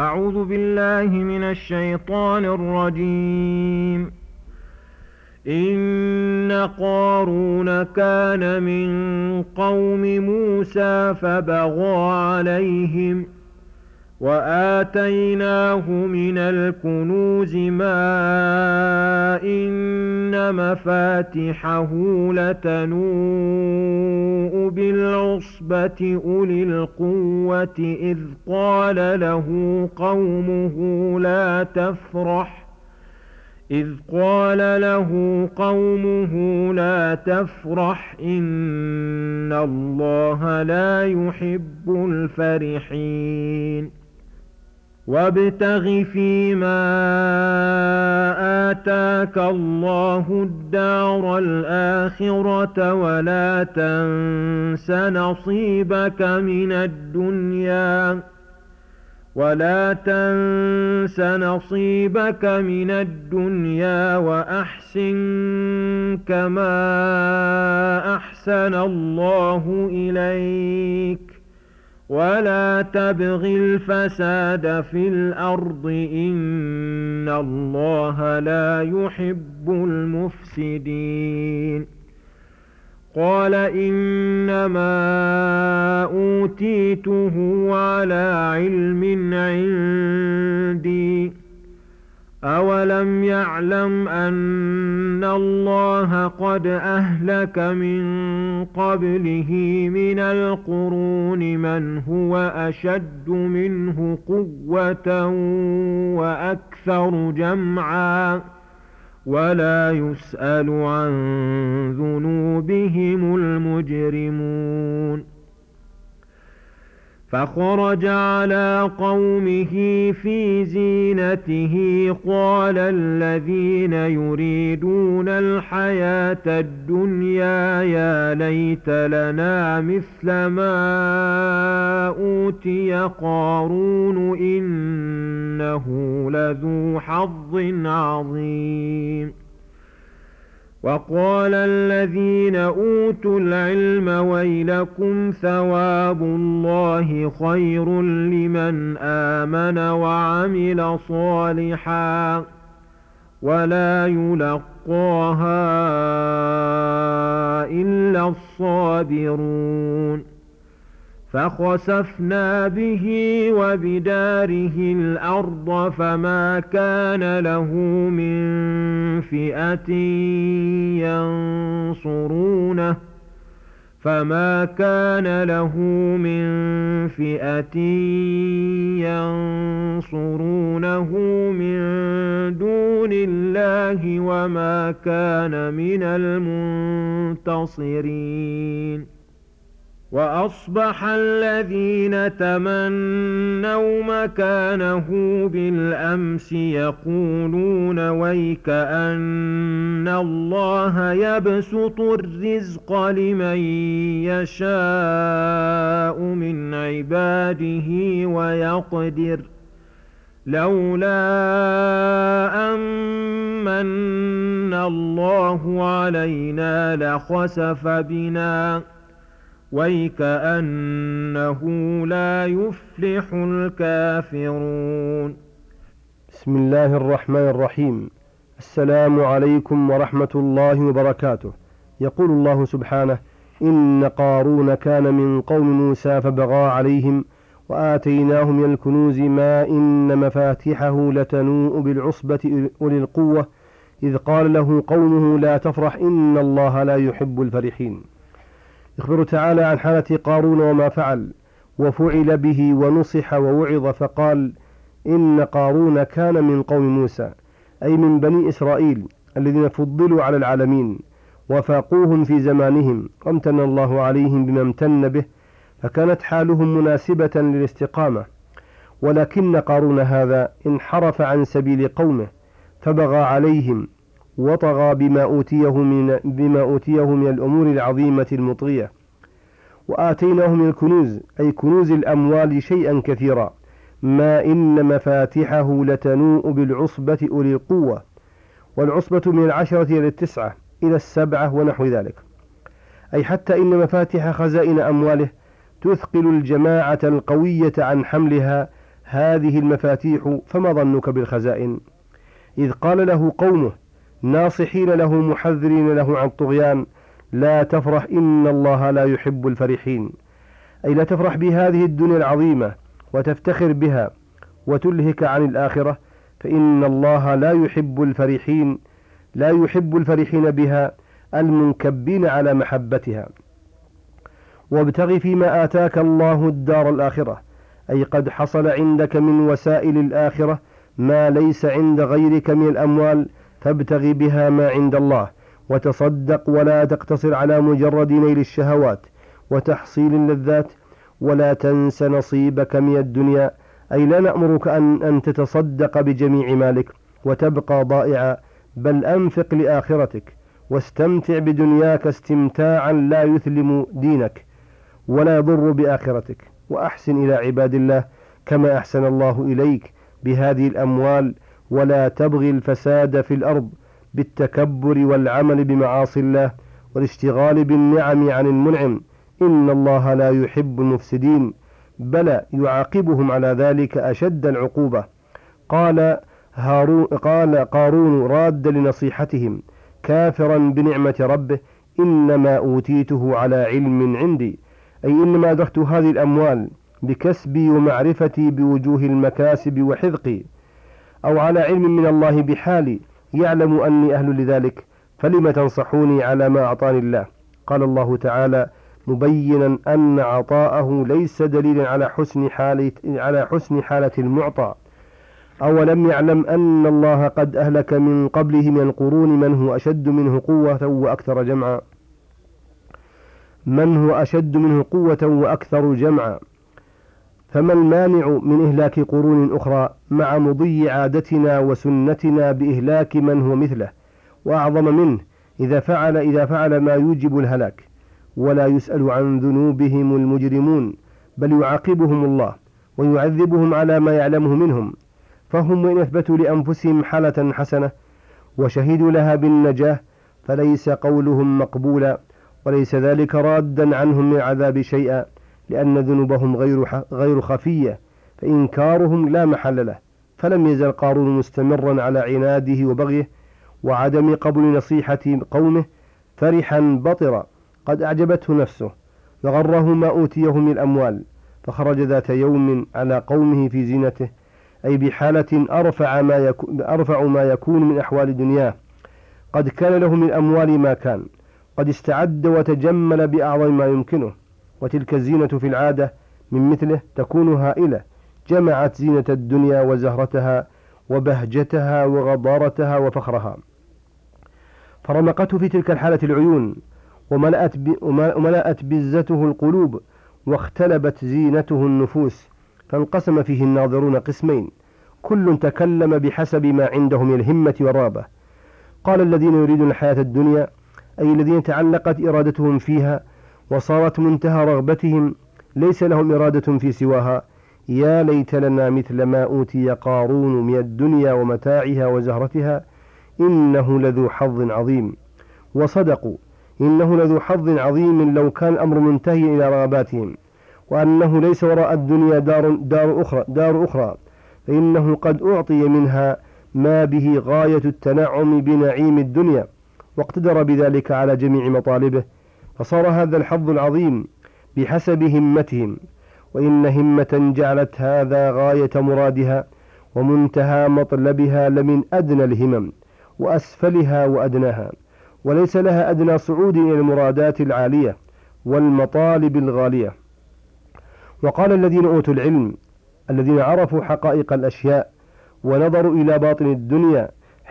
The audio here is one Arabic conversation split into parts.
أعوذ بالله من الشيطان الرجيم. إن قارون كان من قوم موسى فبغى عليهم وآتيناه من الكنوز ما إن مفاتحه لتنوء بالعصبة أولي القوة إذ قال له قومه لا تفرح إن الله لا يحب الفرحين وابتغ فيما آتاك الله الدار الآخرة ولا تنس نصيبك من الدنيا وأحسن كما أحسن الله إليك ولا تبغ الفساد في الأرض إن الله لا يحب المفسدين. قال إنما أوتيته على علم عندي أولم يعلم أن الله قد أهلك من قبله من القرون من هو أشد منه قوة وأكثر جمعا ولا يسأل عن ذنوبهم المجرمون. فخرج على قومه في زينته قال الذين يريدون الحياة الدنيا يا ليت لنا مثل ما أوتي قارون إنه لذو حظ عظيم. وقال الذين أوتوا العلم ويلكم ثواب الله خير لمن آمن وعمل صالحا ولا يلقاها إلا الصابرون. فخسفنا به وبداره الأرض فما كان له من فئة ينصرونه من دون الله وما كان من المنتصرين. وأصبح الذين تمنوا مكانه بالأمس يقولون ويك أن الله يبسط الرزق لمن يشاء من عباده ويقدر لولا أمن الله علينا لخسف بنا ويكأنه لا يفلح الكافرون. بسم الله الرحمن الرحيم. السلام عليكم ورحمة الله وبركاته. يقول الله سبحانه: إن قارون كان من قوم موسى فبغى عليهم وآتيناه من الكنوز ما إن مفاتحه لتنوء بالعصبة أولي القوة إذ قال له قومه لا تفرح إن الله لا يحب الفرحين. يخبر تعالى عن حالة قارون وما فعل وفعل به ونصح ووعظ، فقال: إن قارون كان من قوم موسى، أي من بني إسرائيل الذين فضلوا على العالمين وفاقوهم في زمانهم وامتن الله عليهم بما امتن به، فكانت حالهم مناسبة للاستقامة. ولكن قارون هذا انحرف عن سبيل قومه فبغى عليهم وطغى بما أوتيه من الأمور العظيمة المطغية. وآتيناه من الكنوز، أي كنوز الأموال، شيئا كثيرا ما إن مفاتحه لتنوء بالعصبة أولي القوة، والعصبة من 10 إلى 9 إلى 7 ونحو ذلك، أي حتى إن مفاتح خزائن أمواله تثقل الجماعة القوية عن حملها هذه المفاتيح فما ظنك بالخزائن؟ إذ قال له قومه ناصحين له محذرين له عن الطغيان: لا تفرح إن الله لا يحب الفرحين. أي لا تفرح بهذه الدنيا العظيمة وتفتخر بها وتلهك عن الآخرة، فإن الله لا يحب الفرحين، لا يحب الفرحين بها المنكبين على محبتها. وابتغ فيما آتاك الله الدار الآخرة، أي قد حصل عندك من وسائل الآخرة ما ليس عند غيرك من الأموال، فابتغ بها ما عند الله، وتصدق ولا تقتصر على مجرد نيل الشهوات وتحصيل اللذات، ولا تنس نصيبك من الدنيا، أي لا نأمرك أن تتصدق بجميع مالك وتبقى ضائعا، بل أنفق لآخرتك واستمتع بدنياك استمتاعا لا يثلم دينك ولا يضر بآخرتك، وأحسن إلى عباد الله كما أحسن الله إليك بهذه الأموال، ولا تبغي الفساد في الأرض بالتكبر والعمل بمعاصي الله والاشتغال بالنعم عن المنعم، إن الله لا يحب المفسدين، بل يعاقبهم على ذلك أشد العقوبة. قال قارون راد لنصيحتهم كافرا بنعمة ربه: إنما أوتيته على علم عندي، أي إنما أدركت هذه الأموال بكسبي ومعرفتي بوجوه المكاسب وحذقي، أو على علم من الله بحالي يعلم أني أهل لذلك، فلم تنصحوني على ما أعطاني الله. قال الله تعالى مبينا أن عطاءه ليس دليلا على حسن حالة المعطى: أولم يعلم أن الله قد أهلك من قبله من القرون من هو أشد منه قوة وأكثر جمعا، فما المانع من إهلاك قرون أخرى مع مضي عادتنا وسنتنا بإهلاك من هو مثله وأعظم منه إذا فعل ما يوجب الهلاك، ولا يسأل عن ذنوبهم المجرمون، بل يعاقبهم الله ويعذبهم على ما يعلمه منهم، فهم وإن أثبتوا لأنفسهم حالة حسنة وشهدوا لها بالنجاة فليس قولهم مقبولا، وليس ذلك رادا عنهم من العذاب شيئا، لأن ذنوبهم غير خفية، فإنكارهم لا محل له. فلم يزل قارون مستمرا على عناده وبغيه وعدم قبول نصيحة قومه، فرحا بطرا قد أعجبته نفسه وغره ما أوتيه من الأموال، فخرج ذات يوم على قومه في زينته، أي بحالة أرفع ما يكون من أحوال دنياه. قد كان له من الأموال ما كان، قد استعد وتجمل بأعظم ما يمكنه، وتلك الزينة في العادة من مثله تكون هائلة، جمعت زينة الدنيا وزهرتها وبهجتها وغضارتها وفخرها، فرمقته في تلك الحالة العيون، وملأت بزته القلوب، واختلبت زينته النفوس، فانقسم فيه الناظرون قسمين، كل تكلم بحسب ما عنده من الهمة والرغبة. قال الذين يريدون الحياة الدنيا، أي الذين تعلقت إرادتهم فيها وصارت منتهى رغبتهم، ليس لهم إرادة في سواها: يا ليت لنا مثل ما أوتي قارون من الدنيا ومتاعها وزهرتها، إنه لذو حظ عظيم. وصدقوا، إنه لذو حظ عظيم لو كان الأمر منتهي إلى رغباتهم، وأنه ليس وراء الدنيا دار أخرى، فإنه قد أعطي منها ما به غاية التنعم بنعيم الدنيا، واقتدر بذلك على جميع مطالبه، فصار هذا الحظ العظيم بحسب همتهم، وإن همة جعلت هذا غاية مرادها ومنتهى مطلبها لمن أدنى الهمم وأسفلها وأدناها، وليس لها أدنى صعود إلى المرادات العالية والمطالب الغالية. وقال الذين أوتوا العلم الذين عرفوا حقائق الأشياء ونظروا إلى باطن الدنيا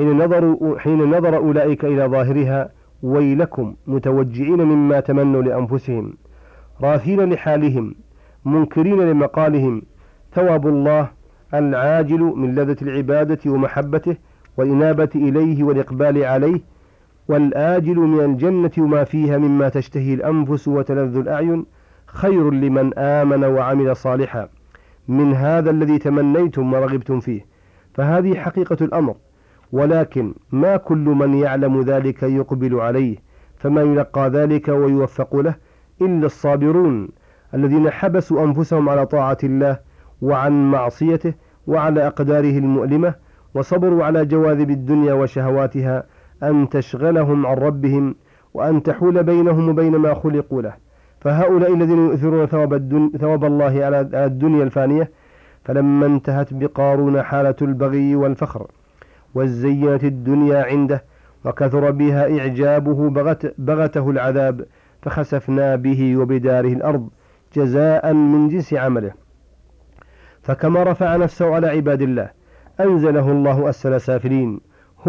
حين نظر أولئك إلى ظاهرها: ويلكم، متوجعين مما تمنوا لأنفسهم، راثين لحالهم، منكرين لمقالهم، ثواب الله العاجل من لذة العبادة ومحبته والإنابة إليه والإقبال عليه، والآجل من الجنة وما فيها مما تشتهي الأنفس وتلذ الأعين، خير لمن آمن وعمل صالحا من هذا الذي تمنيتم ورغبتم فيه. فهذه حقيقة الأمر، ولكن ما كل من يعلم ذلك يقبل عليه، فما يلقى ذلك ويوفق له إلا الصابرون الذين حبسوا أنفسهم على طاعة الله وعن معصيته وعلى أقداره المؤلمة، وصبروا على جواذب الدنيا وشهواتها أن تشغلهم عن ربهم وأن تحول بينهم وبين ما خلقوا له. فهؤلاء الذين يؤثرون ثواب الله على الدنيا الفانية، فلما انتهت بقارون حالة البغي والفخر وزينت الدنيا عنده وكثر بها إعجابه بغته العذاب، فخسفنا به وبداره الأرض جزاء من جنس عمله. فكما رفع نفسه على عباد الله أنزله الله أسفل سافلين،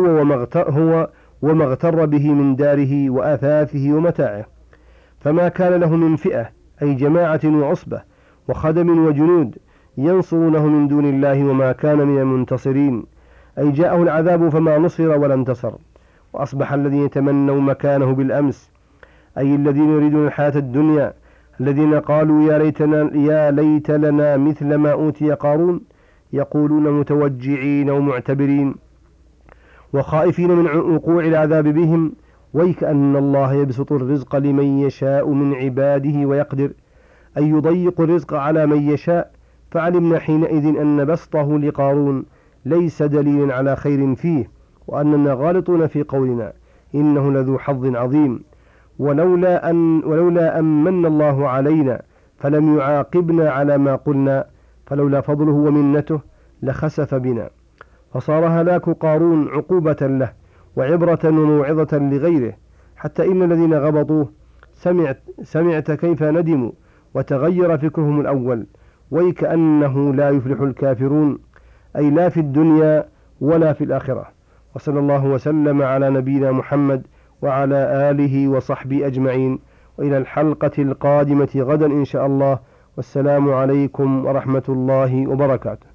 هو وما اغتر به من داره وأثاثه ومتاعه. فما كان له من فئة أي جماعة وعصبة وخدم وجنود ينصرونه من دون الله، وما كان من المنتصرين، أي جاءه العذاب فما نصر ولا انتصر. وأصبح الذين يتمنوا مكانه بالأمس، أي الذين يريدون الحياة الدنيا، الذين قالوا يا ليت لنا مثل ما أوتي قارون، يقولون متوجعين ومعتبرين وخائفين من وقوع العذاب بهم، ويكأن الله يبسط الرزق لمن يشاء من عباده ويقدر، أي يضيق الرزق على من يشاء. فعلمنا حينئذ أن بسطه لقارون ليس دليلا على خير فيه، وأننا غالطون في قولنا إنه لذو حظ عظيم، ولولا أن من الله علينا فلم يعاقبنا على ما قلنا، فلولا فضله ومنته لخسف بنا. فصار هلاك قارون عقوبة له وعبرة وموعظة لغيره، حتى إن الذين غبطوه سمعت كيف ندموا وتغير فكرهم الأول، ويكأنه لا يفلح الكافرون، أي لا في الدنيا ولا في الآخرة. وصلى الله وسلم على نبينا محمد وعلى آله وصحبه أجمعين، وإلى الحلقة القادمة غدا إن شاء الله، والسلام عليكم ورحمة الله وبركاته.